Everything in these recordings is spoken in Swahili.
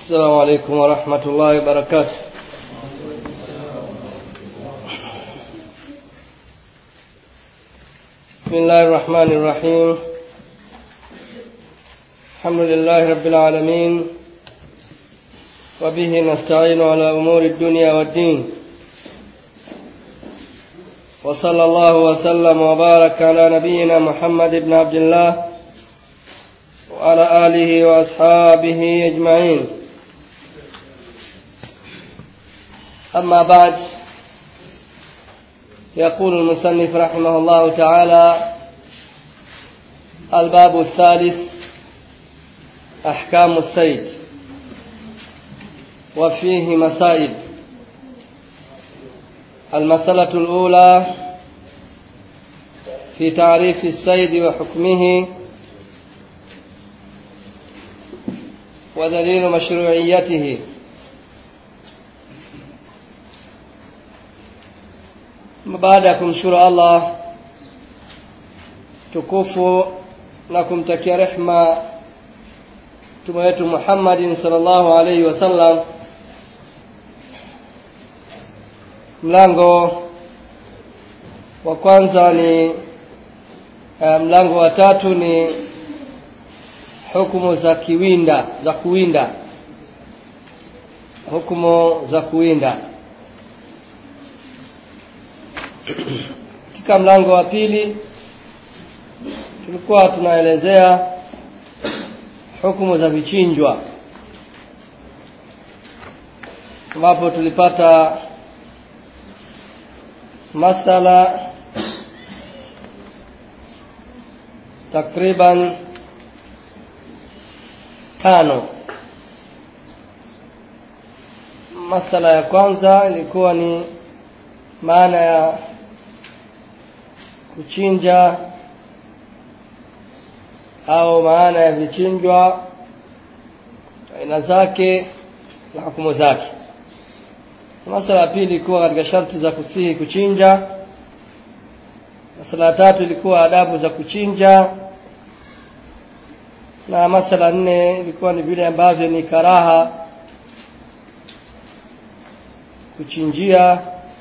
السلام عليكم ورحمة الله وبركاته. بسم الله الرحمن الرحيم. الحمد لله رب العالمين، وبه نستعين على أمور الدنيا والدين، وصلى الله وسلم وبارك على نبينا محمد بن عبد الله وعلى آله وأصحابه أجمعين. أما بعد، يقول المصنف رحمه الله تعالى: الباب الثالث، أحكام الصيد، وفيه مسائل. المسألة الأولى في تعريف الصيد وحكمه ودليل مشروعيته. Baada ya kumshukuru Allah tukufu na kumtakia rehema mtume wetu Muhammad sallallahu alaihi wasallam, mlango wa kwanza ni mlango wa tatu ni hukumu za kuwinda, hukumu za kuwinda. Katika mlango wa pili tulikuwa tunaelezea hukumu za vichinjwa, ambapo tulipata masala takriban 5. Masala ya kwanza ilikuwa ni maana ya kuchinja au maana ya vichinjwa, aina zake na hukumu zake. Masala ya pili ilikuwa katika sharti za kusihi kuchinja. Masala ya tatu ilikuwa adabu za kuchinja, na masala 4 ilikuwa ni vile ambavyo ni karaha kuchinjia.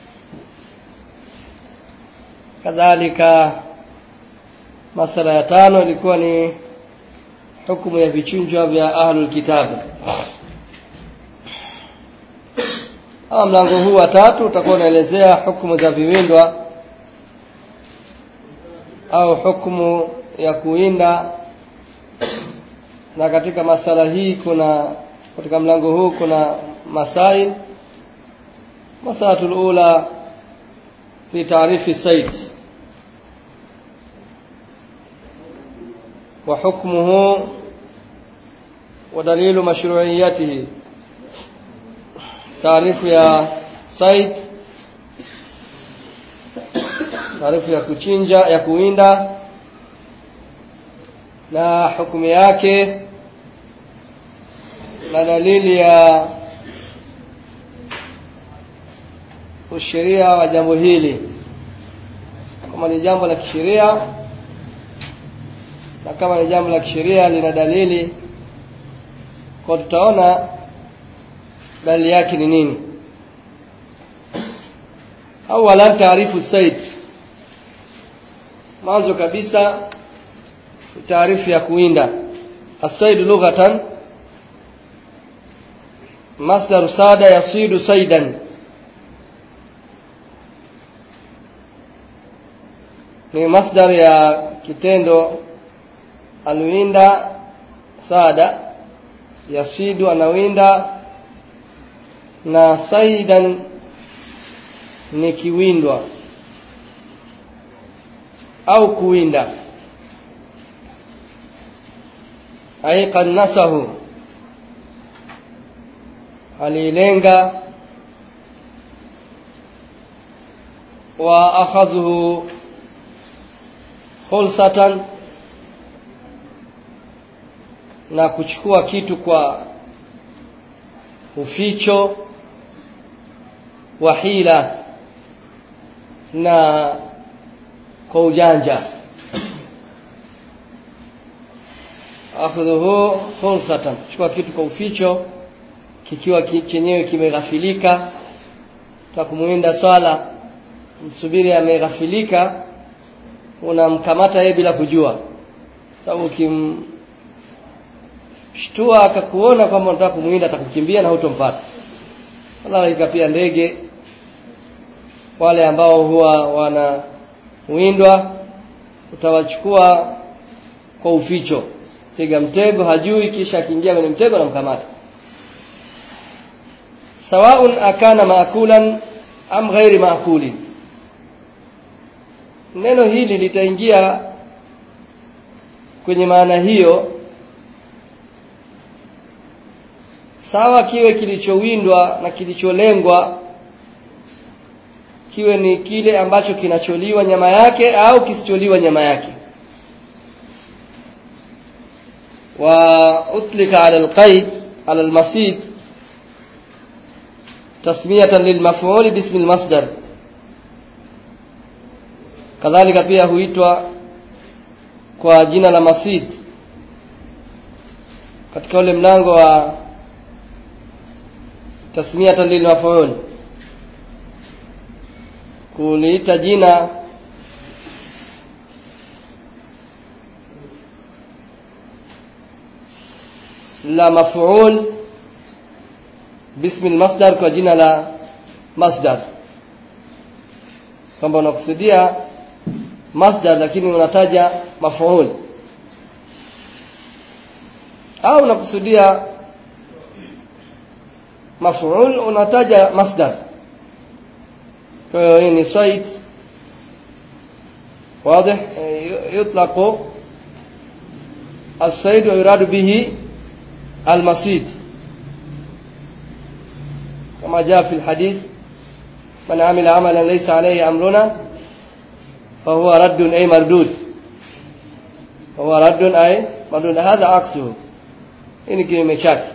Kadhalika masala ya 5 ilikuwa ni hukumu ya vichinjwa vya ahlul kitab. Mlango huu wa 3 utakuwa unaelezea hukumu za viwindwa au hukumu ya kuwinda. Na katika masala hii katika mlango huu kuna masail. Masalatul ula fi taarifi sayd wa hukmuhu wa dalilu mashru'iyatihi. Taarifu ya sayd, taarifu ya kuchinja, ya kuwinda na hukumu yake na dalili ya usheria wa jambo hili, kama ni jambo la kisheria, na kama ni jambo la kisheria lina dalili, kwa tutaona dalili yake ni nini. Awala taarifu sayd, mwanzo kabisa taarifu ya kuwinda. As-sayd lughatan masdar sada yasidu saydan, ni masdar ya kitendo alwinda, sada yasidu anawinda, na saydan ni kiwindwa au kuwinda. Ay qannasahu, alilenga, wa akhadhuhu khulsatan, na kuchukua kitu kwa uficho, wa hila, na kwa ujanja. Akhudhuhu khulsatan, chukua kitu kwa uficho, kikiwa chenyewe kimeghafilika, tukumuinda swala, msubiri ameghafilika, unamkamata yeye bila kujua. Sababu ukimshtua akakuona kwamba unataka kumuinda, atakukimbia na hutompata. Kadhalika pia ndege wale ambao huwa wanawindwa, utawachukua kwa uficho, tega mtego hajui, kisha akiingia kwenye mtego na mkamata. Sawaun akana maakulan am ghairi maakulin. Neno hili litaingia kwenye maana hiyo sawa kiwe kilichowindwa na kilicholengwa kiwe ni kile ambacho kinacholiwa nyama yake au kisicholiwa nyama yake. Wa utlika ala alqaid ala almasid tasmiyatan lilmaf'ul bismi almasdar. Kadhalika pia huitwa kwa jina la masid katika ule mlango wa tasmiyatan lilmaf'ul, kuliita jina la maf'ul bismi almasdar kwa jina la masdar, kwamba unakusudia masdar lakini unataja maf'ul, au unakusudia maf'ul unataja masdar. Kwa hiyo hii ni said واضح. يطلق الصيد ويراد به المصيد كما جاء في الحديث من عمل عملا ليس عليه أمرنا فهو رد أي مردود، فهو رد أي مردود. هذا عكسه، إن كلمة شك.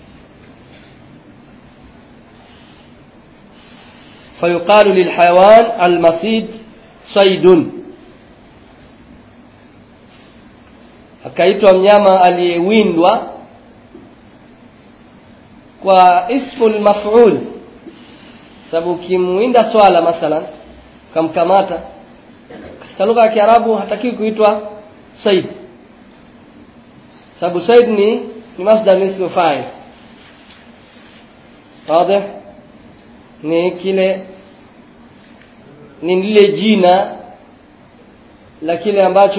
فيقال للحيوان المصيد صيد. Akaitwa mnyama aliyewindwa kwa ismul maf'ul, sababu kimwinda swala mathalan kamkamata, katika lugha ya Kiarabu hatakiwi kuitwa said, sababu said ni masdar ismu fa'il. Wazi? Ni lile jina la kile ambacho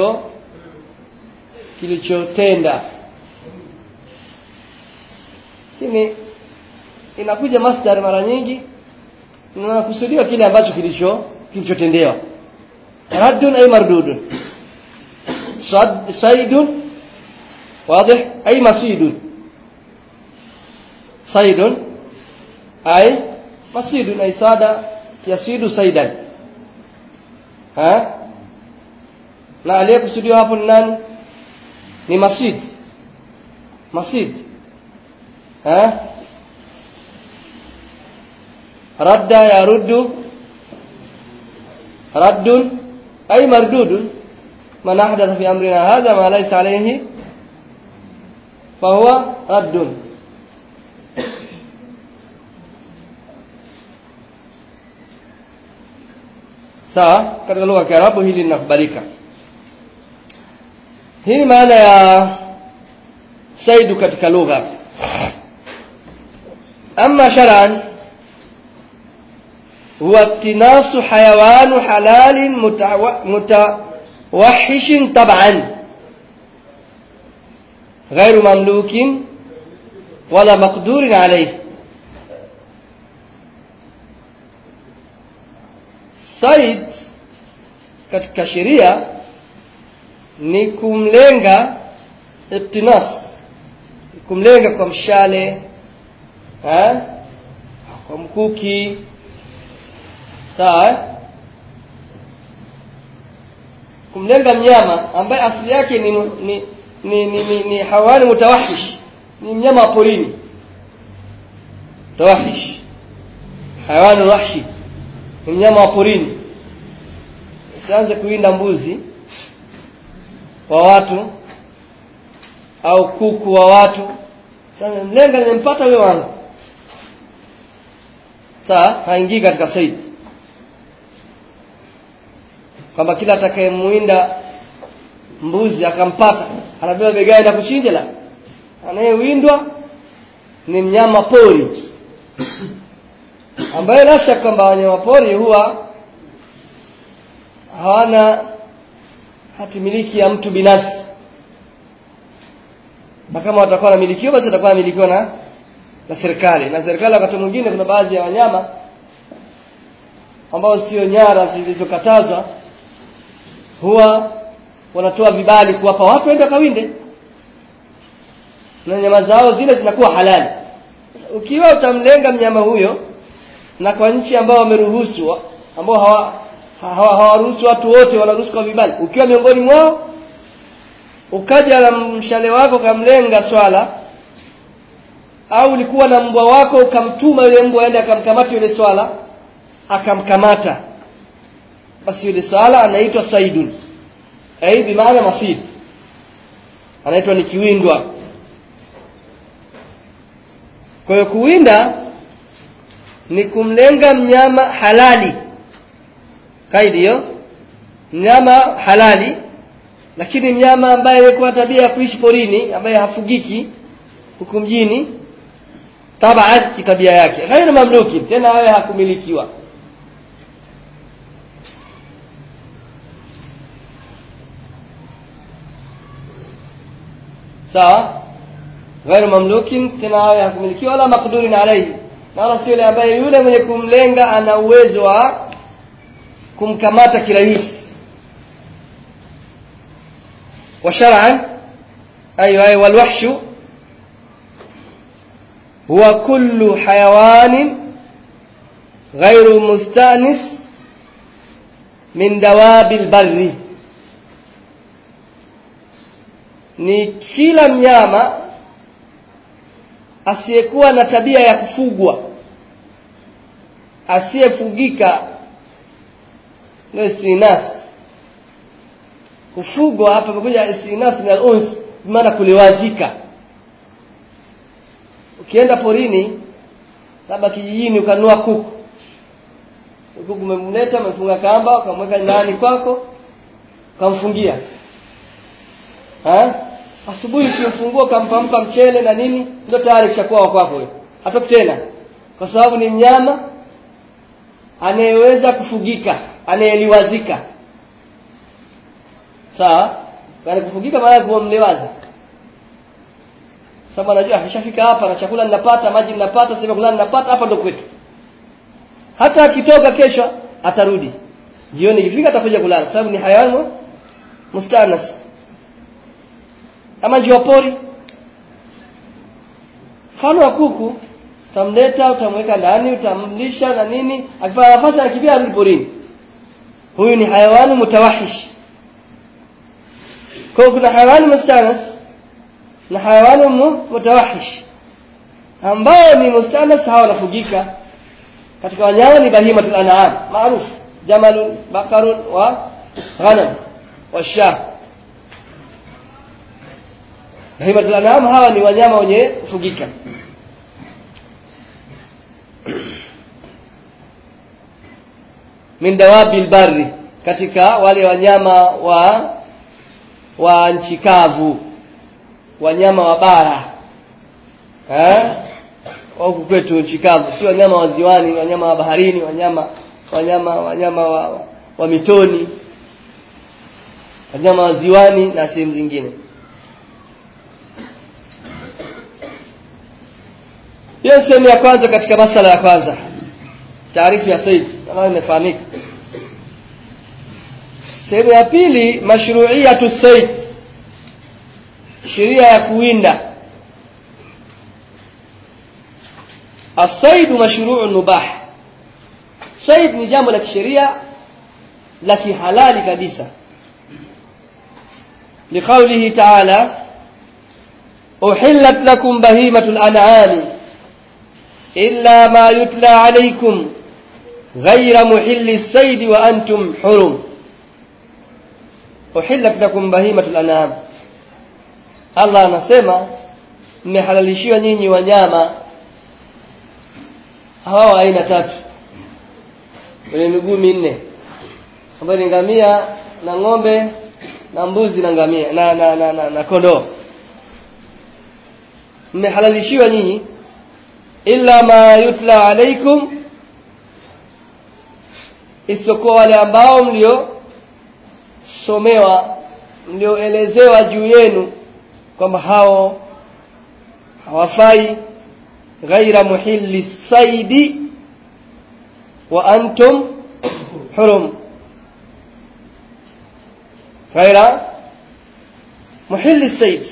kilichotenda. Lakini inakuja masdar mara nyingi na kusudiwa kile ambacho kilichotendewa. Raddun ay mardudun. Saidun wazi ay masidun. Saidun ay masidun ay sada yasidu saidan. Na aliyekusudiwa hapo ni nani? Ni masid. Radda yaruddu, raddun ay mardudun. Man ahdatha fi amrina hadha ma laysa alayhi fa huwa raddun. Sawa, katika lugha ya Kiarabu hili linakubalika. Hii maana ya saidu katika lugha. Amma shar'an huwa iktinasu hayawan halal mutawahhishin tab'an ghairu mamlukin wala maqdurin alayhi. Said katika sheria ni kumlenga iktinas, kumlenga kwa mshale, kwa mkuki, sawa, kumlenga mnyama ambaye asili yake ni hawani mutawahish, ni mnyama wa porini. Tawahish hawani wahshi, ni mnyama wa porini. Usianze kuinda mbuzi wa watu au kuku wa watu, Sasa mlenga nimempata wewe wangu. Sasa haingii katika said. Kwamba kila atakayemuinda mbuzi akampata anabeba begani na kuchinja la. Anayewindwa ni mnyama pori. Ambaye la shaka kwamba wanyama pori huwa hawana hatimiliki ya mtu binafsi. Na kama watakuwa na milikio basi watakuwa milikiwa na serikali. Na serikali wakati mwingine kuna baadhi ya wanyama ambao sio nyara zilizokatazwa huwa wanatoa vibali kuwapa watu waende kawinde. Na nyama zao zile zinakuwa halali. Ukiwa utamlenga mnyama huyo na kwa nchi ambao wameruhusu ambao hawaruhusu watu wote wanaruhusu kwa vibali, ukiwa miongoni mwao ukaja na mshale wako kamlenga swala, au ulikuwa na mbwa wako ukamtuma yule mbwa aende akamkamata yule swala akamkamata, basi yule swala anaitwa saidun, bi maana masid, anaitwa ni kiwindwa. Kwa hiyo kuwinda ni kumlenga mnyama halali. Kaidi hiyo, mnyama halali, lakini mnyama ambaye yuko tabia ya kuishi porini, ambaye hafugiki huku mjini, tabaan kitabia yake ghairu mamluki, tena wewe hakumilikiwa. Sawa? Ghairu mamlukin, tena wewe hakumilikiwa wala maqdurin alayhi. Na wala sio yule ambaye yule mwenye kumlenga ana uwezo wa kumkamata kirahisi. Wa shar'an aywa wal wahshu huwa kullu hayawanin ghairu mustanis min dawabil barri, ni kila mnyama asiyekuwa na tabia ya kufugwa, asiyefugika. No istinas, kufugwa hapa pamoja istinas min al-uns, maana kuliwazika. Ukienda porini labda kijijini ukanua kuku umemleta, umefunga kamba, ukamweka ndani kwako, ukamfungia. Asubuhi ukimfungua ukampa mchele na nini, ndio tayari kishakuwa kwako wewe. Hatoki tena, kwa sababu ni mnyama anayeweza kufugika, anayeliwazika. Sawa? Kwa kufugika maana kumlewaza. Sababu anajua akishafika hapa na chakula ninapata, maji ninapata, sema kula ninapata, hapa ndo kwetu. Hata akitoka kesho atarudi. Jioni ikifika atakuja kulala, sababu ni hayawani mustanas. Ama njiwa pori, mfano wa kuku, utamleta, utamweka ndani, utamlisha na nini, akipata nafasi anakimbia arudi porini. Huyu ni hayawani mutawahish. Kwa kuna hayawani mustanas na hayawani mutawahish. Ambao ni mustanas hawa wanafugika. Katika wanyama ni bahimatul an'am maarufu, jamalun, bakarun wa ghanam wa shah. Bahimatul an'am hawa ni wanyama wenye kufugika. Min dawabil barri, katika wale wanyama wa nchi kavu, wanyama wa bara. Huku kwetu nchi kavu, si wanyama wa ziwani, wanyama wa baharini, wanyama wa mitoni, wanyama wa ziwani na sehemu zingine. Hiyo sehemu ya kwanza katika masala ya kwanza, taarifu ya sayd, nadhani imefahamika. Sehemu ya pili, mashru'iyatu sayd, sheria ya kuwinda. As-sayd mashru'un mubah. Sayd ni jambo la kisheria la kihalali kabisa. Liqaulihi ta'ala, uhillat lakum bahimatul an'ami illa ma yutla alaykum ghayra muhilli as-sayd wa antum hurum. Uhillat lakum bahimatul an'am. Allah anasema mmehalalishiwa nyinyi wanyama hawa aina tatu wenye miguu minne, ambayo ni ngamia na ng'ombe na mbuzi na ngamia na kondoo. Mmehalalishiwa nyinyi illa ma yutla alaikum, isipokuwa wale ambao mlioelezewa juu yenu kwamba hao hawafai, ghaira muhilli saidi wa antum hurum, ghaira muhilli said,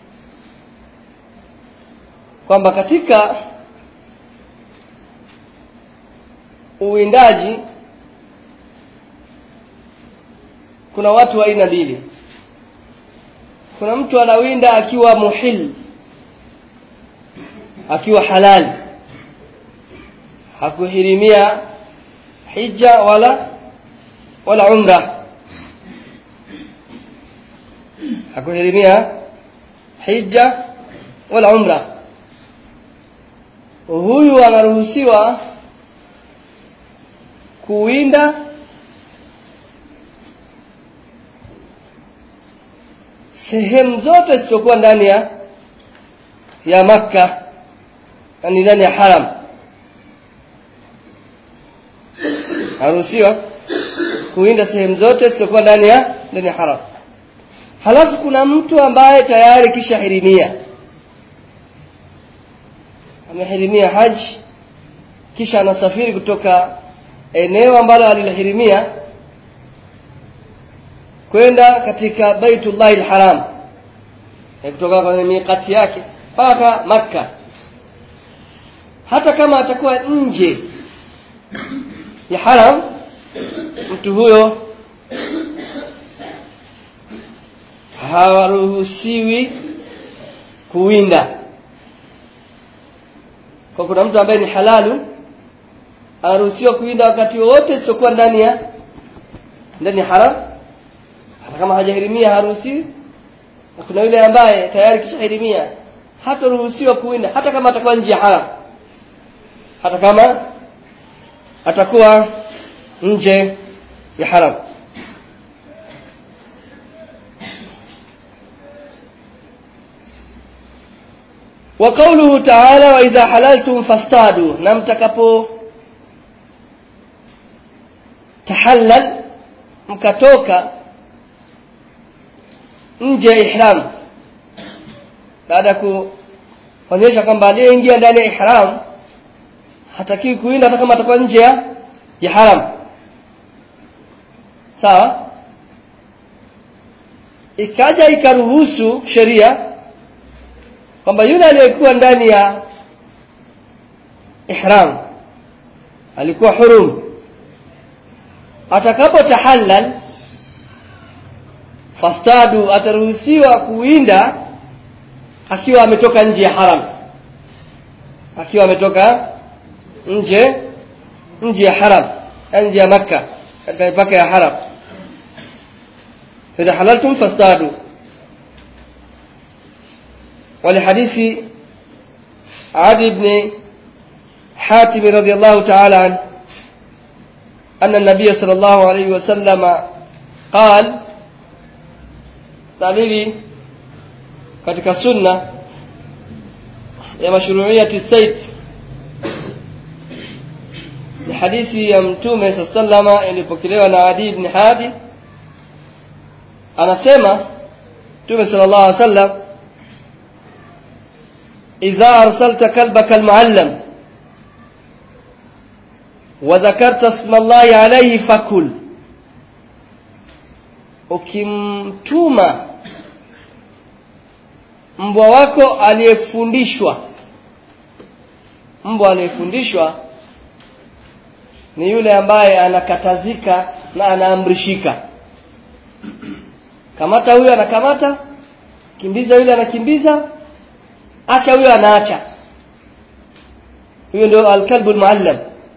kwamba katika uwindaji kuna watu wa aina mbili. Kuna mtu anawinda akiwa muhil, akiwa halali, hakuhirimia hija wala umra, hakuhirimia hija wala umra. Huyu anaruhusiwa kuwinda sehemu zote zisizokuwa ndani ya Makka, yani ndani ya haram. Haruhusiwa kuwinda sehemu zote zisizokuwa ndani ya haram. Halafu kuna mtu ambaye tayari kisha hirimia, amehirimia haji, kisha anasafiri kutoka eneo ambalo alihirimia kwenda katika Baitullahil Haram, kutoka kwenye miqati yake mpaka Makka. Hata kama atakuwa nje ya haram, mtu huyo haruhusiwi kuwinda. Kwa kuna mtu ambaye ni halalu anaruhusiwa kuwinda wakati wote sio ndani ya haram, hata kama hajahirimia haruhusiwi. Na kuna yule ambaye tayari kishahirimia hataruhusiwa kuwinda hata kama atakuwa nje ya haram, hata kama atakuwa nje ya haram. Wa qawluhu ta'ala wa idha halaltum fastadu, na mtakapo tahallal, mkatoka nje ya ihram, baada kuonyesha kwamba aliyeingia ndani ya ihram hataki kuinda hata kama atakuwa nje ya haram. Sawa? Ikaja ikaruhusu sheria kwamba yule aliyekuwa ndani ya ihram alikuwa hurum, atakapo tahallal fastadu, ataruhusiwa kuwinda akiwa ametoka nje ya haram, akiwa ametoka nje ya haram, nje ya Makka, katika mipaka ya haram. idha halaltum fastadu. ولحديث عدي بن حاتم رضي الله تعالى عنه أن النبي صلى الله عليه وسلم قال، dalili katika sunna ya mashru'iyati sayd ni hadithi ya Mtume sallallahu ilipokelewa na Adi ibn Hadi, anasema Mtume sallallahu alaihi wasallam, idha arsalta kalbaka almuallam wa dhakarta isma Allahi alayhi fakul, ukimtuma mbwa wako aliyefundishwa. Mbwa aliyefundishwa ni yule ambaye anakatazika na anaamrishika. Kamata huyo anakamata, kimbiza yule anakimbiza, acha huyo anaacha. Huyo ndio alkalbul muallam.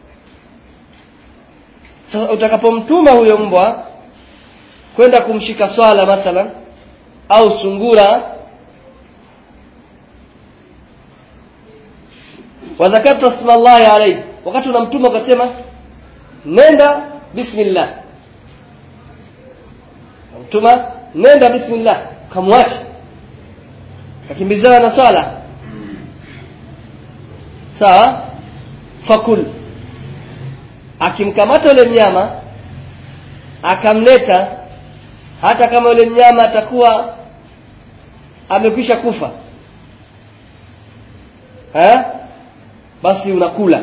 Sasa utakapomtuma huyo mbwa kwenda kumshika swala mathalan au sungura, wa dhakarta isma Allah alayhi, wakati unamtuma ukasema nenda bismillah, mtuma nenda bismillah, kamwacha kakimbizana na swala, sawa, fakul, akimkamata yule mnyama akamleta, hata kama yule mnyama atakuwa amekwisha kufa, basi unakula,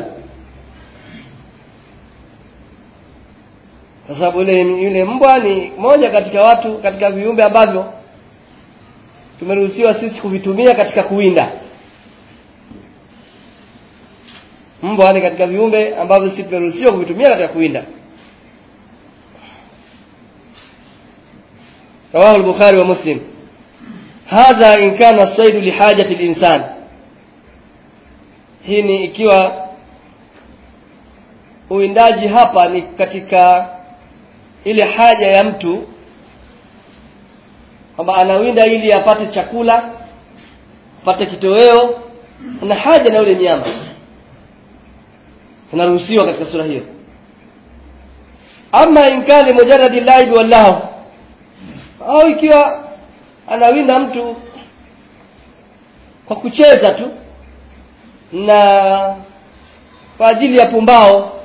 kwa sababu yule mbwa ni moja katika viumbe ambavyo tumeruhusiwa sisi kuvitumia katika kuwinda. Mbwa ni katika viumbe ambavyo sisi tumeruhusiwa kuvitumia katika kuwinda. رواه البخاري ومسلم. هذا إن كان الصيد لحاجة الإنسان. Hii ni ikiwa uwindaji hapa ni katika ile haja ya mtu, kwamba anawinda ili apate chakula, apate kitoweo, ana haja na yule mnyama, anaruhusiwa katika sura hiyo. Ama in kana mujarrad al-laib wallahu, au ikiwa anawinda mtu kwa kucheza tu na kwa ajili ya pumbao,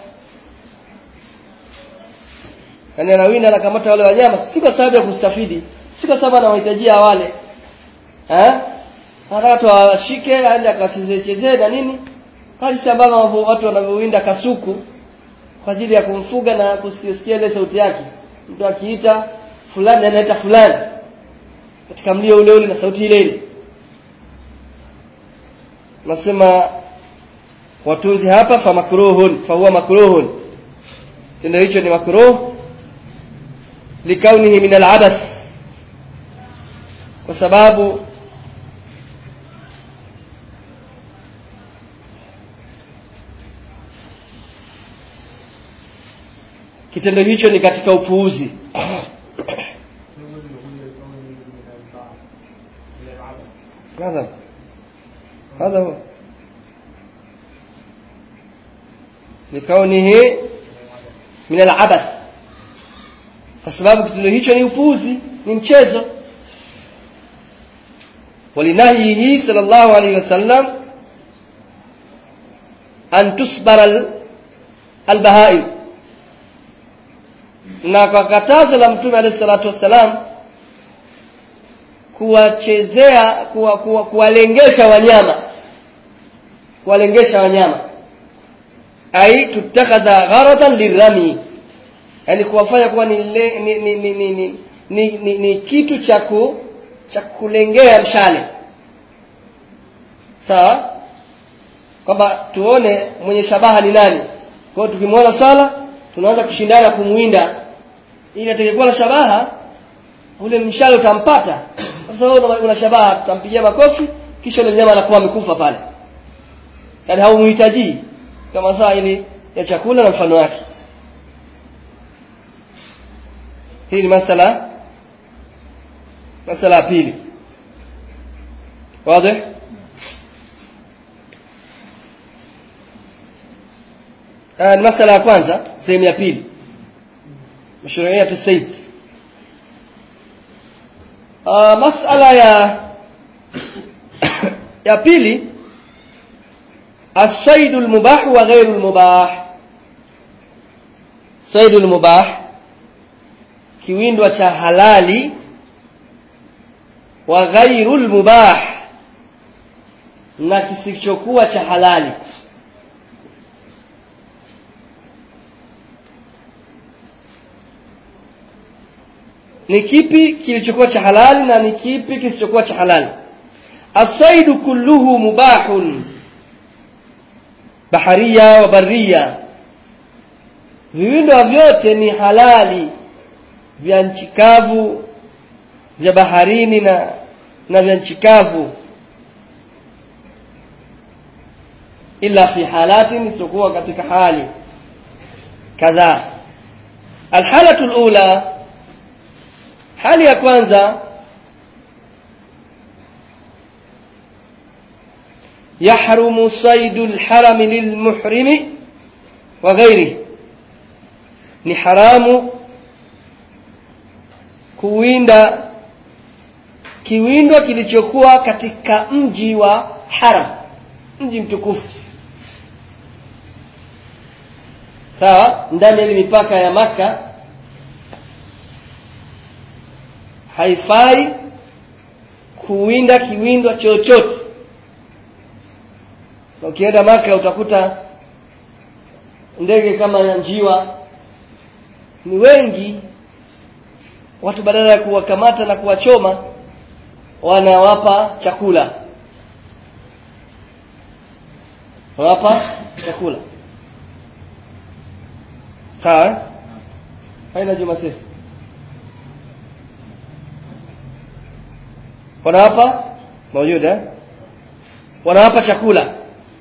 yani anawinda na kamata wale wanyama si kwa sababu ya kustafidi, si kwa sababu anawahitajia wale, anataka washike aende akachezee na nini, kali sababu watu wanawinda kasuku kwa ajili ya kumfuga na kusikia ile sauti yake, mtu akiita fulani anaita fulani katika mlio ule ule na sauti ile ile. Nasema watunzi hapa fa makruhun, fa huwa makruhun, tendo hicho ni makruh likaunihi min al-abath, kwa sababu kitendo hicho ni katika upuuzi. هذا هو لكونه من العبث, kwa sababu kitendo hicho ni upuuzi, ni mchezo. Walinahihi sallallahu alayhi wasallam an tusbara al-bahaim, na kwa katazo la Mtume alayhi salatu wasallam kuwachezea, kuwalengesha wanyama, ai tutakhadha gharadan lirami, yani kuwafanya kuwa ni kitu cha kulengea mshale, sawa, kwamba tuone mwenye shabaha ni nani. Kwa hiyo tukimwona sala tunaanza kushindana kumwinda, ili atakayekuwa na shabaha ule mshale utampata. Sasa wewe una shabaha, tutampigia makofi, kisha yule mnyama anakuwa amekufa pale, yani haumhitaji, kama saa ile ya chakula na mfano wake. Hii ni masala ya pili. Wazi? Masala ya kwanza, sehemu ya pili, mashru'iyat as-sayd. Masala ya pili, as-saydul mubah wa ghayrul mubah. Saydul mubah, kiwindwa cha halali, wa ghayrul mubah, na kisichokuwa cha halali. Ni kipi kilichokuwa cha halali na ni kipi kisichokuwa cha halali? As-saydu kulluhu mubahun, bahariya wa barriya, viwindo vyote ni halali, vya nchi kavu, vya baharini na vya nchi kavu, illa fi halatin, isiyokuwa katika hali kadhaa. Al-halatu al-ula, hali ya kwanza, yahrumu saydul harami lilmuhrimi wa ghairihi, ni haramu kuwinda kiwindo kilichokuwa katika mji wa haram, mji mtukufu, sawa, ndani ya mipaka ya Makka. Haifai kuwinda kiwindo chochote. Ukienda Makka utakuta ndege kama njiwa ni wengi, watu badala ya kuwakamata na kuwachoma wanawapa chakula, sawa. Haina Juma Sefu, wanawapa maujuda, wanawapa chakula.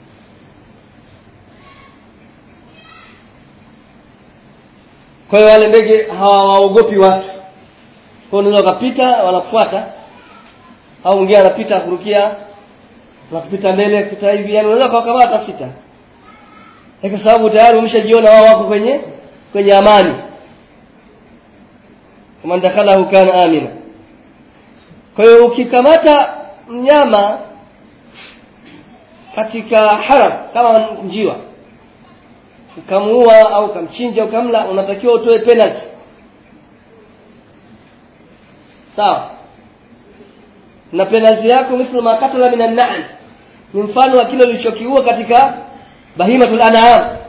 Kwa hiyo wale ndege hawaogopi watu, kwa hiyo unaweza kupita wanakufuata, au mwingine anapita kurukia na kupita mbele kupita hivi, yani unaweza kuwakamata sita, kwa sababu tayari umeshajiona wao wako kwenye amani. Kama dakhala kana amina. Kwa hiyo ukikamata mnyama katika haram kama njiwa, ukamuua au ukamchinja ukamla, unatakiwa utoe penalty, sawa. Na penalty yako mithlu ma qatala minan na'am, ni mfano wa kile ulichokiua katika bahimatul an'am.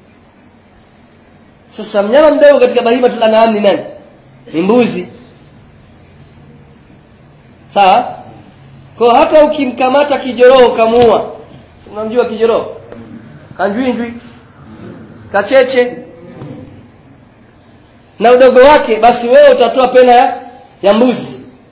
Sasa mnyama mdogo katika bahimatul an'am ni nani? Ni mbuzi, sawa. Kwa hata ukimkamata kijoroo ukamuua, unamjua kijoroo, kanjwinjwi, kacheche na udogo wake, basi wewe utatoa pena ya mbuzi,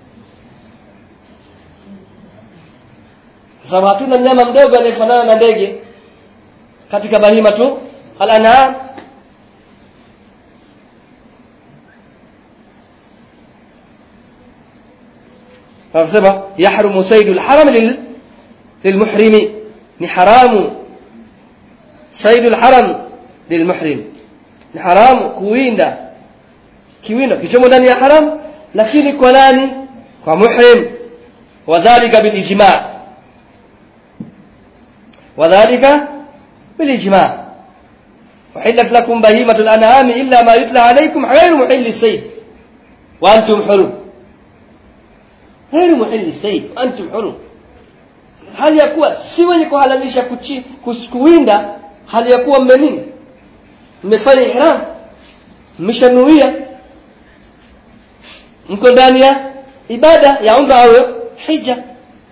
sababu hatuna mnyama mdogo anayefanana na ndege katika bahima tu al-an'am. Anasema yahrumu saydul haram lilmuhrimi, ni haramu saydul haram lilmuhrim, ni haramu kuwinda kiwindo kichomo ndani ya haram, lakini kwa nani? Kwa muhrim. Wadhālika bilijmā' uhillat lakum bahimatul an'am illa ma yutla alaykum ghayru muhilli sayd wa antum hurum, ghayru muhilli sayd wa antum hurum. Hali ya kuwa si wenye kuhalalisha kuwinda, hali ya kuwa mmefanya ihram, mmeshanuia, mko ndani ya ibada ya umra au hija,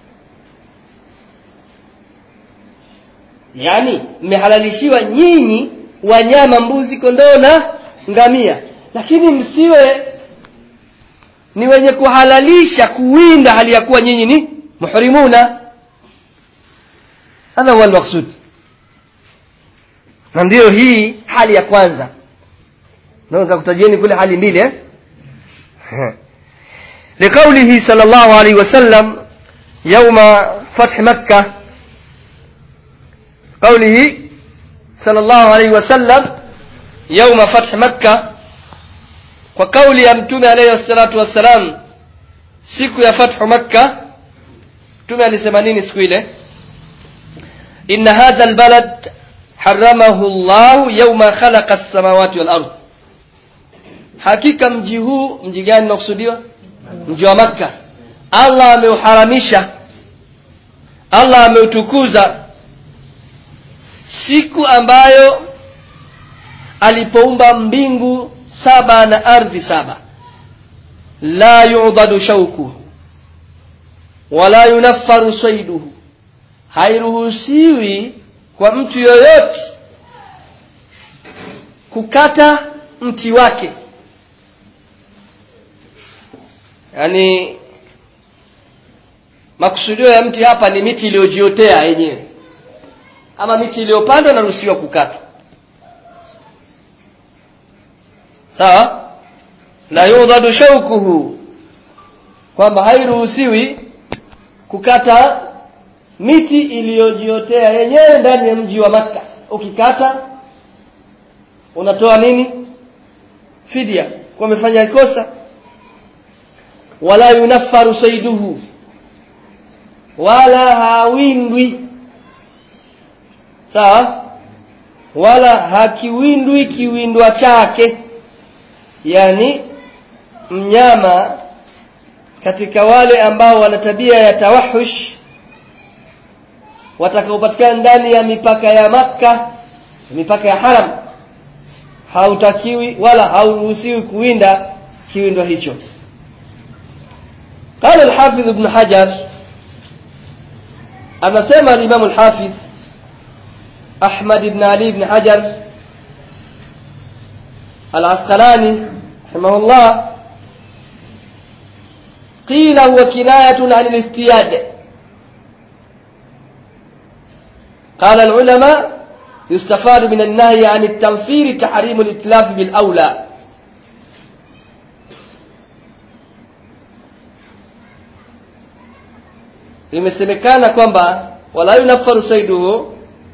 yani mmehalalishiwa nyinyi wanyama mbuzi, kondoo na ngamia, lakini msiwe ni wenye kuhalalisha kuwinda hali ya kuwa nyinyi ni muhrimuna. Hadha huwa al-maqsud. Na ndio hii hali ya kwanza. Ndio nikakutajieni kule hali mbili لقوله صلى الله عليه وسلم يوم فتح مكة، قوله صلى الله عليه وسلم يوم فتح مكة، وقول يمتم عليه الصلاة والسلام siku ya fathu Makkah, Mtume alisema nini siku ile? Inna hadha albalad haramahu Allah yawma khalaqa as-samawati wal ard, hakika mji huu, mji gani unakusudiwa? Mji wa Makkah. Allah ameuharamisha, Allah ameutukuza siku ambayo alipoumba mbingu 7 na ardhi 7. La yu'dadu shawkuhu wala yunaffaru sayduhu, hairuhusiwi kwa mtu yoyote kukata mti wake. Yani makusudio ya mti hapa ni miti iliyojiotea yenyewe, ama miti iliyopandwa inaruhusiwa kukata, sawa. La yudadu shawkuhu, kwamba hairuhusiwi kukata miti iliyojiotea yenyewe ndani ya mji wa Makka, ukikata unatoa nini? Fidia, kwa umefanya kosa. Wala yunaffaru sayduhu, wala hawindwi, sawa, wala hakiwindwi kiwindwa chake, yani mnyama katika wale ambao wana tabia ya tawahush watakaopatikana ndani ya mipaka ya Makka, mipaka ya haram, hautakiwi wala hauruhusiwi kuwinda kiwindwa hicho. قال الحافظ ابن حجر، anasema الإمام الحافظ أحمد بن علي بن حجر العسقلاني رحمه الله، قيل هو كناية عن الاستياد. قال العلماء يستفاد من النهي عن التنفير تحريم الإتلاف بالأولى. imesemekana kwamba wala yunaffaru sayduhu,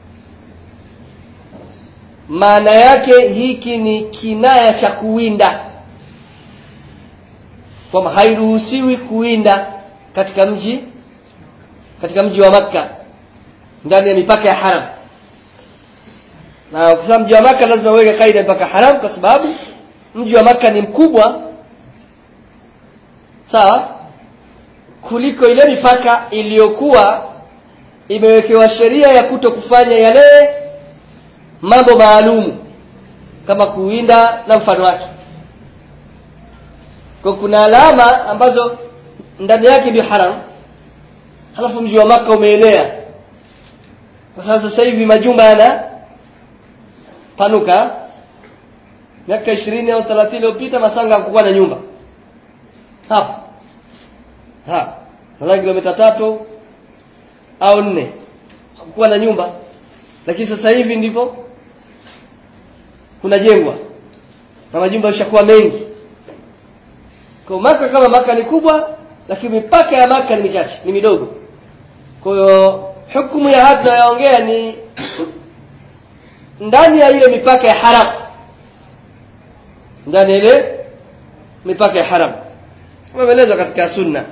maana yake hiki ni kinaya cha kuwinda, kwamba hairuhusiwi kuwinda katika mji wa Makka ndani ya mipaka ya haram. Na ukisema mji wa Makka lazima uweke kaida mpaka haram, kwa sababu mji wa Makka ni mkubwa, sawa, kuliko ile mipaka iliyokuwa imewekewa sheria ya kutokufanya yale mambo maalumu kama kuwinda na mfano wake. Kwa kuna alama ambazo ndani yake ndio haram, halafu mji wa Makka umeenea. Kwa sababu sasa hivi majumba yana panuka. Miaka 20 au 30 iliyopita Masanga hakukuwa na nyumba hapa. Nadhani kilomita 3 au 4 hakukuwa na nyumba, lakini sasa hivi ndipo kuna jengwa na majumba yashakuwa mengi. Kwa Makka, kama Makka ni kubwa, lakini mipaka ya Makka ni michache, ni midogo. Kwa hiyo hukumu ya hapa yaongea ni ndani ya ile mipaka ya haram, ndani ya ile mipaka ya haram, tumeeleza katika sunna.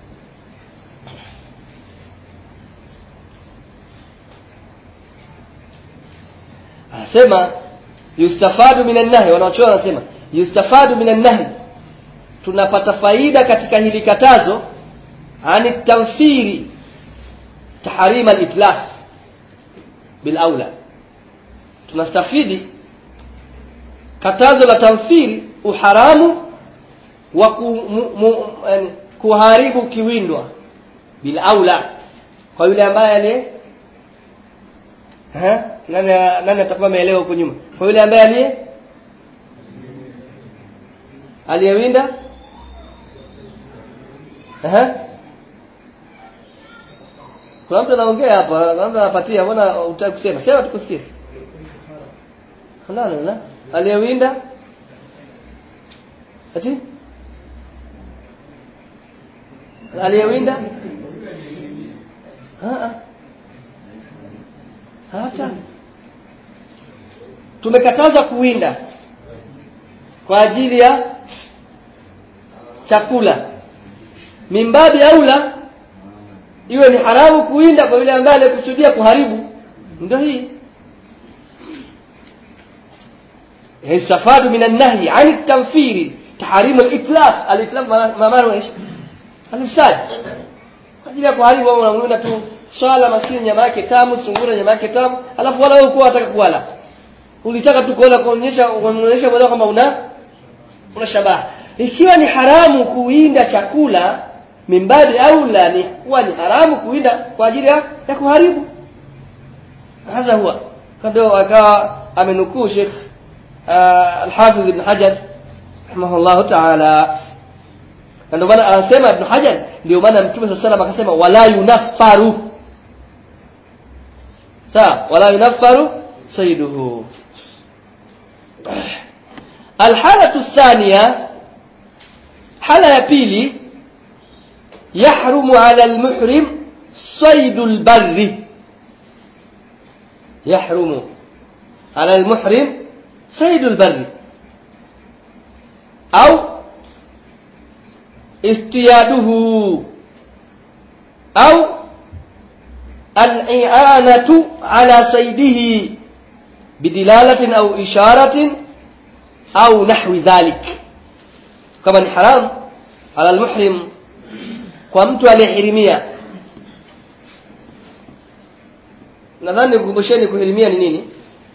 Anasema yustafadu minan nahi, wanaochoa wanasema yustafadu minan nahi, tunapata faida katika hili katazo, ani tamfiri tahrim al-itlaf bil aula. Tunastafidi katazo la tamfiri, uharamu wa kuharibu kiwindwa bil aula, kwa yule ambaye nani atakuwa ameelewa huko nyuma, kwa yule ambaye aliyewinda. Kuna mtu anaongea hapa, mtu anapatia, mbona unataka kusema? Sema tukusikie. La. Aliyewinda ati aliyewinda hata tumekataza kuwinda kwa ajili ya chakula, mimbabi aula iwe ni haramu kuwinda kwa yule ambaye alikusudia kuharibu. Ndio hii yastafadu minan nahi an at-tanfiri tahrim al-itlaf. Al-itlaf maana ايش? Al-ifsad, kwa ajili ya kuharibu. Wao wanamuona tu swala masini, nyama yake tamu, sungura nyama yake tamu, alafu wala wewe uko unataka kuala, ulitaka tu kuona kuonyesha mwanao kwamba una shabaha. Ikiwa ni haramu kuwinda chakula, mimbadi aula ni kuwa ni haramu kuwinda kwa ajili ya kuharibu. Hadha huwa ndio akawa amenukuu Sheikh Al-Hafidh Ibn Hajar rahimahullah ta'ala. Ndio maana anasema Ibn Hajar, ndio maana Mtume sallallahu alayhi wasallam akasema wala yunaffaru, sawa, wala yunaffaru sayduhu. Alhalatu thaniya, hala ya pili, yahrumu ala almuhrim saydul barri, yahrumu ala al-muhrim saydul barri au istiyaduhu au al-i'anatu ala saydihi bidilalatin au isharatin au nahwi dhalik. Kama ni haram ala al-muhrim kwa mtu aliyehirimia. Nadhani kukumbusheni kuhirimia ni nini?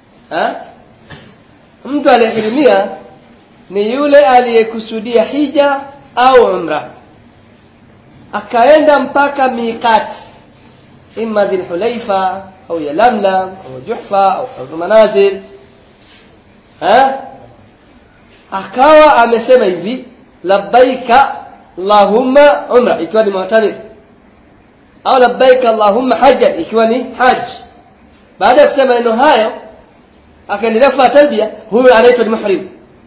Mtu aliyehirimia ni yule aliyekusudia hija au umra akaenda mpaka miqat, imma Dhul Hulaifa au Yalamlam au Juhfa au Manazil, akawa amesema hivi labbaika Allahumma umra ikiwa ni mu'tamir, au labbaika Allahumma hajja ikiwa ni hajj. Baada ya kusema neno hayo akaendelea kufanya talbia, huyo anaitwa ni muhrim,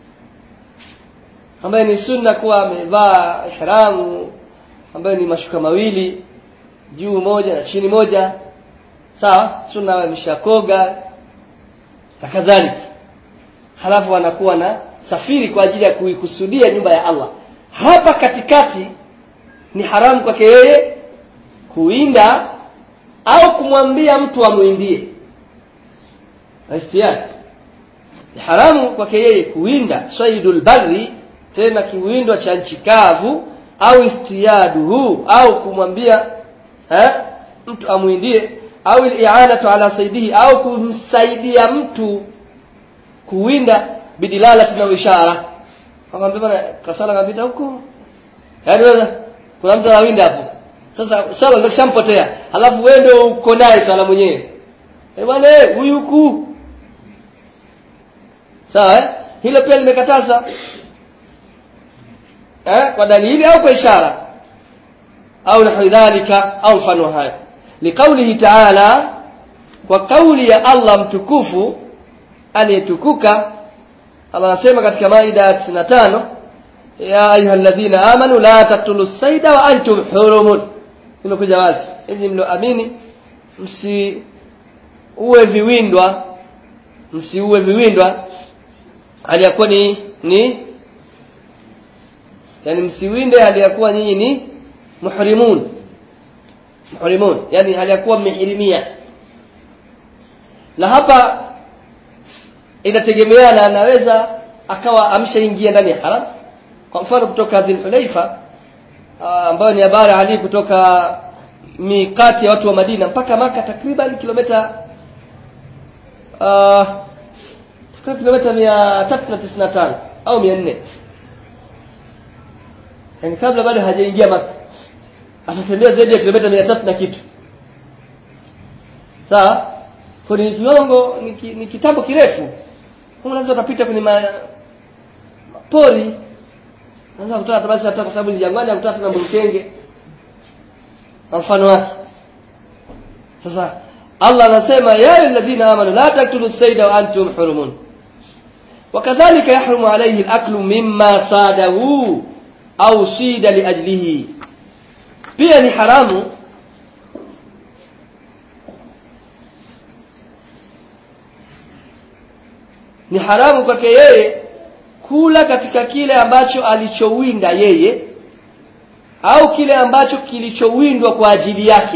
ambaye ni sunna kuwa amevaa ihramu ambayo ni mashuka mawili, juu moja na chini moja, sawa. Sunna ameshakoga na kadhalika, halafu anakuwa na safiri kwa ajili ya kuikusudia nyumba ya Allah. Hapa katikati ni haramu kwake yeye kuinda au kumwambia mtu amuindie. Istiyad ni haramu kwake yeye kuinda saydul barri, tena kiwindwa cha nchi kavu, au istiyaduhu au kumwambia mtu amuindie, au al-i'anatu ala saydihi au kumsaidia mtu kuwinda bidilalatin au ishara. Akamwambia bwana kasala kabita huko, yaani wewe kuna mtu anawinda hapo, sasa sala ndio kishampotea, halafu wewe ndio uko naye sala mwenyewe, bwana huyu huku, sawa. Hilo pia limekataza kwa dalili au kwa ishara au nahwi dhalika au mfano hayo. Liqaulihi ta'ala, kwa kauli ya Allah mtukufu aliyetukuka, Allah anasema katika Maida 95, ya ayyuhalladhina amanu la taqtulus sayda wa antum hurumun. Imekuja wazi, enyi mlioamini msiue viwindwa aliyakuwa ni yani msiwinde aliyakuwa nyinyi ni muhrimun, yani aliyakuwa mmehirimia. Na hapa inategemeana, anaweza akawa ameshaingia ndani ya haram. Kwa mfano kutoka Dhul Hulaifa ambayo ni habari Ali kutoka miqati ya watu wa Madina mpaka Maka takriban kilomita 395 au 400, yani kabla bado hajaingia Maka atatembea zaidi ya kilomita 300 na kitu, sawa. Kwa ni kiwango, ni kitambo kirefu. Kama lazima utapita kwenye mapori, unaweza kutana basi hata kwa sababu ni jangwani, akutana na mburukenge na mfano wake. Sasa Allah anasema ya ayyuhalladhina amanu la taqtulus sayda wa antum hurumun, wakadhalika yahrumu alayhi al-aklu mimma sadahu au sida li ajlihi. Pia ni haramu kwake yeye kula katika kile ambacho alichowinda yeye au kile ambacho kilichowindwa kwa ajili yake,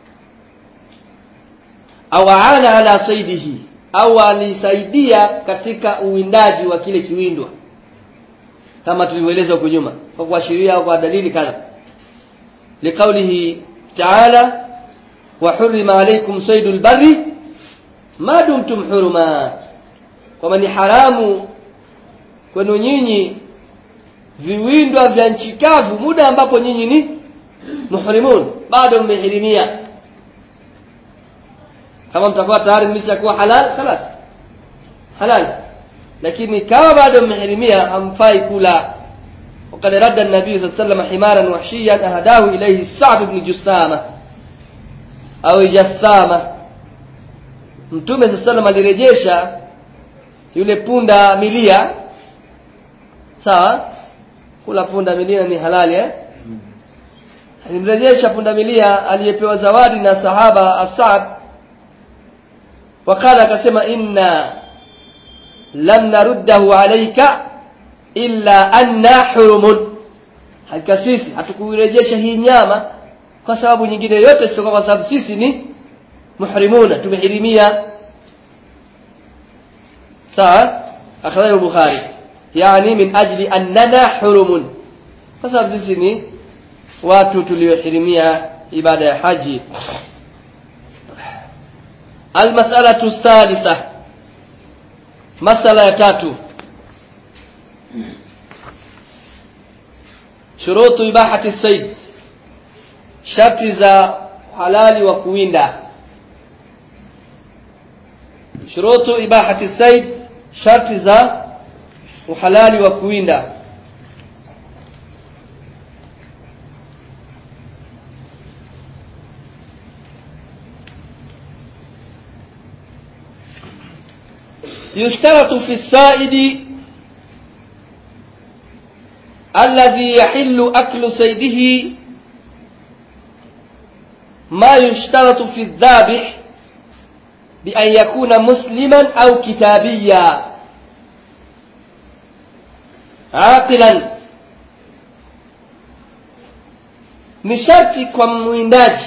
au aana ala saydihi au alisaidia katika uwindaji wa kile kiwindwa, kama tulivyoeleza huko nyuma, kwa kuashiria au kwa dalili kadha. Liqaulihi ta'ala, wa hurrima alaykum saydul barri ma dumtum huruma, kwa ni haramu kwenu nyinyi viwindwa vya nchi kavu muda ambapo nyinyi ni muhrimun, bado mmehirimia. Kama mtakuwa tayari mlishakuwa halal, خلاص halal, lakini kama bado mmehirimia hamfai kula. وقد رد النبي صلى الله عليه وسلم حمارا وحشيا أهداه إليه الصعب بن جسامة au Jassama. Mtume sallallahu alirejesha yule punda milia, sawa. Kula punda milia ni halali alimrejesha pundamilia aliyepewa zawadi na sahaba As'ad. Wakala akasema inna lam naruddahu alayka illa anna hurumun, hakika sisi hatukurejesha hii nyama kwa sababu nyingine yote sio kwa sababu sisi ni muhrimuna, tumehirimia. Sawa, akhrajahu Bukhari, yani min ajli annana hurumun, kwa sababu sisi ni watu tuliohirimia ibada ya haji. Almas'alatu thalitha, masala ya tatu, shurutu ibahati as-sayd, sharti za halali wa kuwinda. Shurutu ibahati as-sayd, sharti za uhalali wa kuwinda. يشترط في الصائد الذي يحل أكل صيده ما يشترط في الذابح بأن يكون مسلما أو كتابيا عاقلا. ni sharti kwa mwindaji,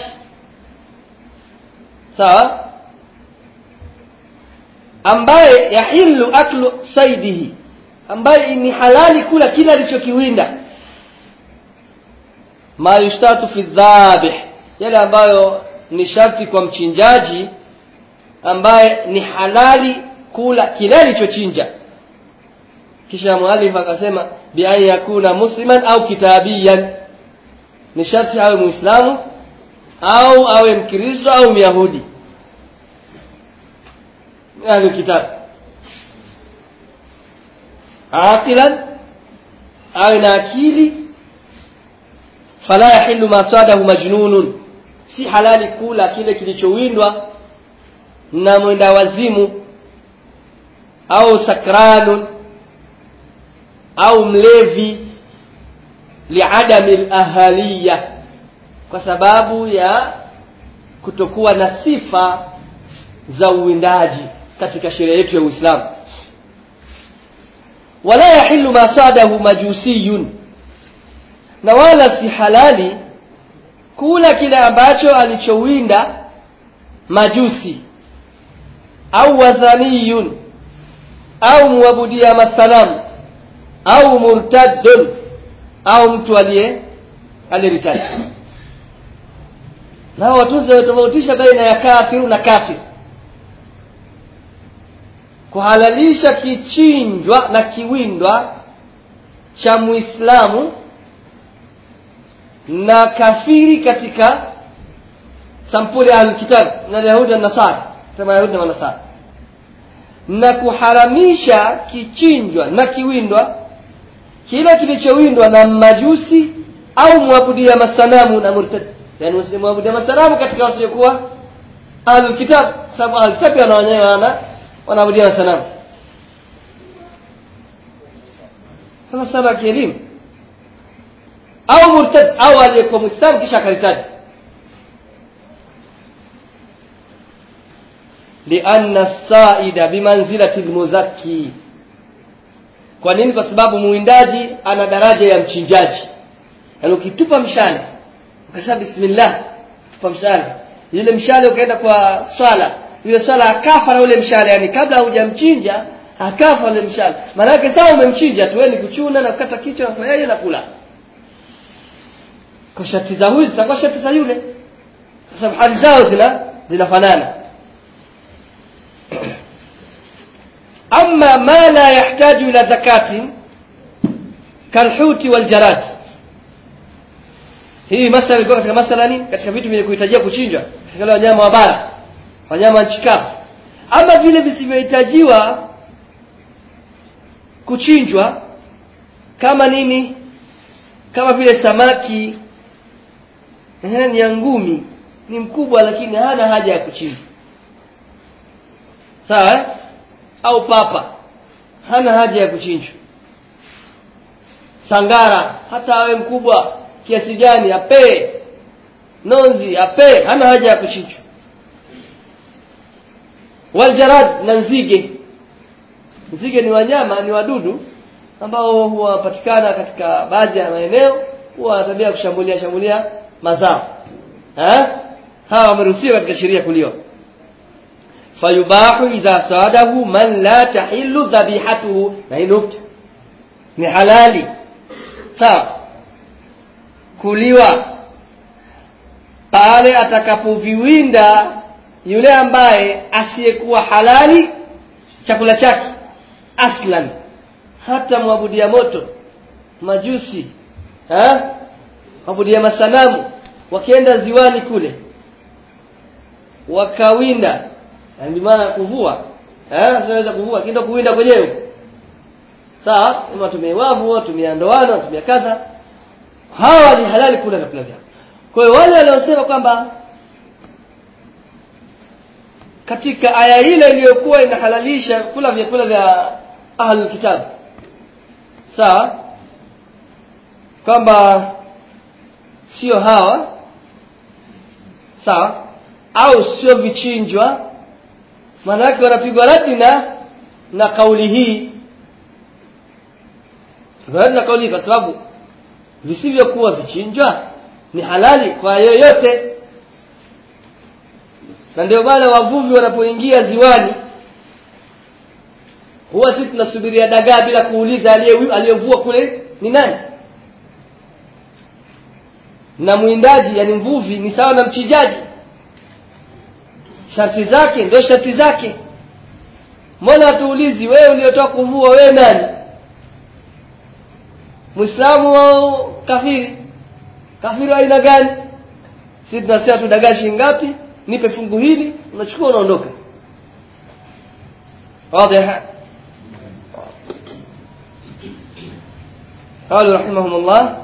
sawa, ambaye yahillu aklu saidihi, ambaye ni halali kula kila alichokiwinda, ma yushtatu fi dhabih, yale ambayo ni sharti kwa mchinjaji ambaye ni halali kula kila alichochinja. Kisha muallif akasema bi an yakuna musliman au kitabiyan, ni sharti awe muislamu au awe mkristo au myahudi, ahli kitab. Aqilan, awe na akili. Fala yahillu ma sadahu majnunun, si halali kula kile kilichowindwa na mwenda wazimu au sakranun au mlevi, liadami al-ahaliya, kwa sababu ya kutokuwa na sifa za uwindaji katika sheria yetu ya Uislamu. Wala yahillu ma sadahu majusiyun, na wala si halali kula kile ambacho alichowinda majusi au wadhaniyun au muabudia masanamu au murtaddun au mtu aliyeritaji. Na watu wanatofautisha baina ya kafiru na kafir. Kuhalalisha kichinjwa na kiwindwa cha Muislamu na kafiri katika sampuli ya al-kitab na Yahudi na Nasara, kama Yahudi na Nasara, na kuharamisha kichinjwa na kiwindwa kila kilichowindwa na majusi au muabudia masanamu na murtad, yani muabudia masanamu katika wasiokuwa al-kitab, sababu al-kitab wanaonyesha wanaabudia masanamu. Kama sala kielimu, au murtad au aliyekuwa muislamu kisha akaritaji. Lianna as-sa'ida bimanzilati al-muzakki, kwa nini? Kwa sababu muwindaji ana daraja ya mchinjaji. Yani ukitupa mshale ukasema bismillah, tupa mshale, ile mshale ukaenda kwa swala, ile swala akafa na ule mshale, yani kabla hujamchinja akafa ule mshale, maana yake sawa umemchinja tu, wewe ni kuchuna na kukata kichwa na fayaje na kula. Kwa sharti za huyu zitakuwa sharti za yule, kwa sababu hali zao zinafanana. Amma ma la yahtaju ila zakati kalhuti waljarad, hii masala ilikuwa katika masala ni katika vitu vyenye kuhitajia kuchinjwa katika wanyama wa bara, wanyama nchi kavu. Ama vile visivyohitajiwa kuchinjwa kama nini? Kama vile samaki, ni ngumi, ni mkubwa lakini hana haja ya kuchinjwa, sawa, au papa hana haja ya kuchinjwa. Sangara hata awe mkubwa kiasi gani, apee nonzi, ape, hana haja ya kuchinjwa. Waljarad, na nzige. Nzige ni wanyama, ni wadudu ambao huwapatikana katika baadhi ya maeneo, huwa tabia kushambulia mazao. Hawa wameruhusiwa katika sheria kuliwa. Fayubahu idha sadahu man la tahillu dhabihatuhu, na hilo ni halali sawa kuliwa pale atakapoviwinda yule ambaye asiyekuwa halali chakula chake aslan. Hata muabudia moto, majusi, muabudia masanamu, wakienda ziwani kule wakawinda, ndio maana kuvua, tunaweza kuvua kindo kuwinda kwenyewe sawa, kama tumewavu, tumeandoana, tumekaza, hawa ni halali kula vyakula vyao. Kwa hiyo wale waliosema kwamba katika aya ile iliyokuwa inahalalisha kula vyakula vya ahlul kitab sawa, kwamba sio hawa sawa, au sio vichinjwa, maana yake wanapigwa radi na kauli hii. Na kauli kwa sababu visivyokuwa vichinjwa ni halali kwa yoyote. Na ndio wale wavuvi wanapoingia ziwani, huwa sisi tunasubiria dagaa bila kuuliza aliyevua kule ni nani. Na muindaji, yani mvuvi, ni sawa na mchinjaji. Sharti zake ndio sharti zake. Mbona tuulizi wewe uliotoka kuvua wewe nani? Muislamu au kafiri? Kafiri aina gani? Sisi tunasema tu dagaa shilingi ngapi? Nipe fungu hili, unachukua unaondoka. Wazi. قالوا رحمهم الله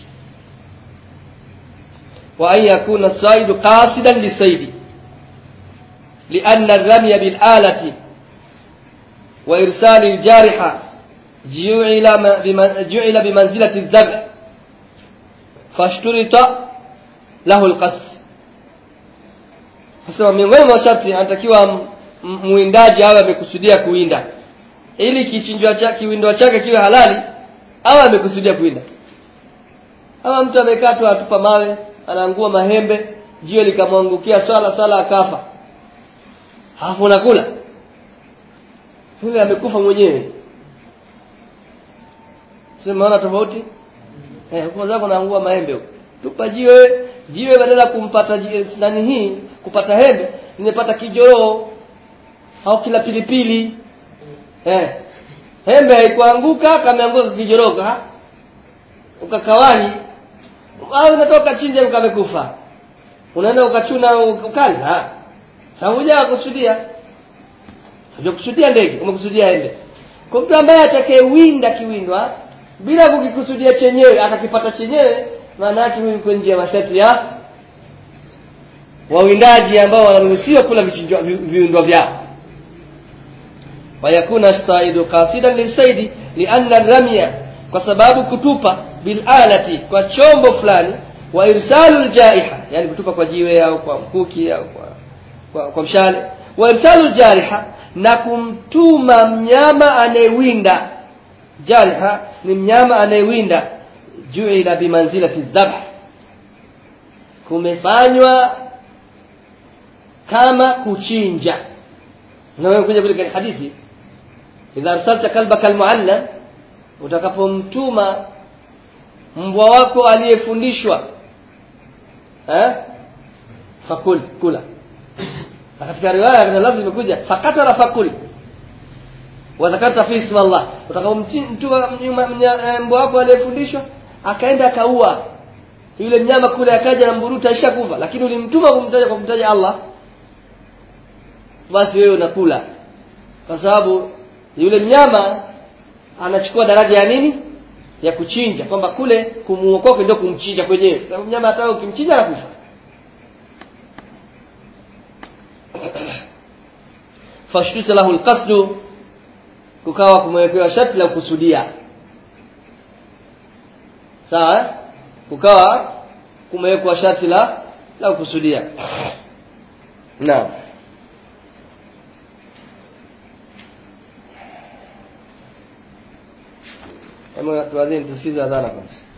وأن يكون الصيد قاصدا للصيد لأن الرمي بالآلة وإرسال الجارحة جعل بمنزلة الذبح فاشترط له القصد. Sasa miongoni mwa sharti anatakiwa muindaji awe amekusudia kuwinda, ili kichinjwa chake kiwindo chake kiwe halali, awe amekusudia kuwinda. Kama mtu amekaa tu atupa mawe, anaangua mahembe, jiwe likamwangukia swala akafa, hapo unakula, yule amekufa mwenyewe. Sema ona tofauti? Kwa sababu anaangua mahembe huko, tupa jiwe badala kumpata nani hii kupata hembe, nimepata kijoroo au kila pilipili. Hembe haikuanguka, kameanguka kijoroo, ukakawani, au unatoka chinja ukamekufa, unaenda ukachuna ukali. Sababu hujakusudia, hujakusudia ndege, umekusudia hembe. Kwa mtu ambaye atakayewinda kiwindwa bila kukikusudia chenyewe, akakipata chenyewe, maana yake huyu yuko nje ya masharti ya wawindaji ambao wanaruhusiwa kula viwindwa vyao. Wayakuna as-saidu qasidan lis-saidi lianna ar-ramya, kwa sababu kutupa bil alati, kwa chombo fulani, wa irsalul jaiha, yani kutupa kwa jiwe au kwa mkuki au kwa mshale, wa irsalul jariha, na kumtuma mnyama anayewinda. Jariha ni mnyama anayewinda, ju'ila bimanzilati dhabh, kumefanywa kama kuchinja. Na wewe kuja kule hadithi, idha arsalta kalbaka almuallam, utakapomtuma mbwa wako aliyefundishwa, fakul, kula. Katika riwaya kuna lafzi imekuja fakatara fakul wa dhakarta fi ismi Allah. Utakapomtuma mbwa wako aliyefundishwa akaenda akaua yule mnyama kule, akaja na mburuta ishakufa, lakini ulimtuma kumtaja Allah, basi wewe unakula, kwa sababu yule mnyama anachukua daraja ya nini, ya kuchinja, kwamba kule kumuua kwako ndio kumchinja kwenyewe, sababu mnyama hata ukimchinja anakufa. Fashtuta lahu alqasd, kukawa kumwekewa sharti la kukusudia. Sawa, kukawa kumewekwa sharti la la kukusudia. Naam. Hebu tuanze tusikize adhana kwanza.